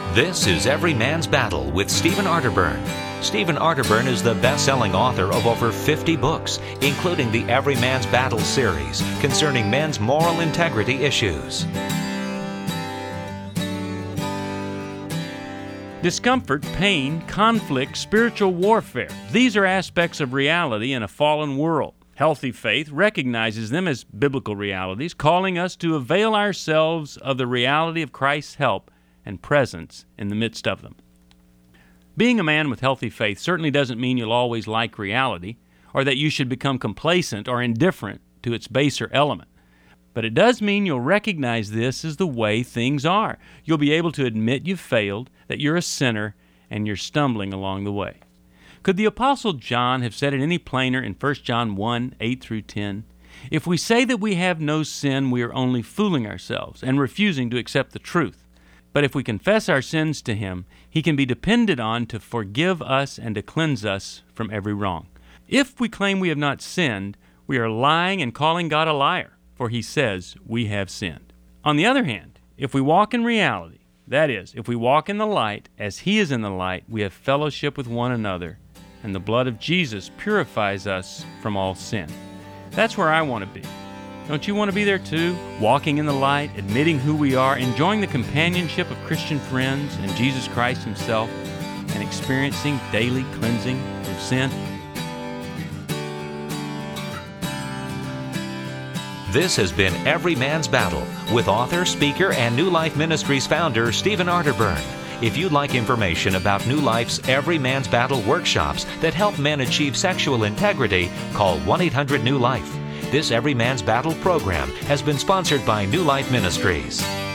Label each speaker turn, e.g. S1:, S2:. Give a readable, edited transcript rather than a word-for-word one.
S1: This is Every Man's Battle with Stephen Arterburn. Stephen Arterburn is the best-selling author of over 50 books, including the Every Man's Battle series concerning men's moral integrity issues.
S2: Discomfort, pain, conflict, spiritual warfare. These are aspects of reality in a fallen world. Healthy faith recognizes them as biblical realities, calling us to avail ourselves of the reality of Christ's help and presence in the midst of them. Being a man with healthy faith certainly doesn't mean you'll always like reality, or that you should become complacent or indifferent to its baser element. But it does mean you'll recognize this as the way things are. You'll be able to admit you've failed, that you're a sinner, and you're stumbling along the way. Could the Apostle John have said it any plainer in 1 John 1, 8 through 10? If we say that we have no sin, we are only fooling ourselves and refusing to accept the truth. But if we confess our sins to Him, He can be depended on to forgive us and to cleanse us from every wrong. If we claim we have not sinned, we are lying and calling God a liar, for He says we have sinned. On the other hand, if we walk in reality, that is, if we walk in the light as He is in the light, we have fellowship with one another, and the blood of Jesus purifies us from all sin. That's where I want to be. Don't you want to be there too? Walking in the light, admitting who we are, enjoying the companionship of Christian friends and Jesus Christ Himself, and experiencing daily cleansing from sin?
S1: This has been Every Man's Battle with author, speaker, and New Life Ministries founder Stephen Arterburn. If you'd like information about New Life's Every Man's Battle workshops that help men achieve sexual integrity, call 1-800-NEW-LIFE. This Every Man's Battle program has been sponsored by New Life Ministries.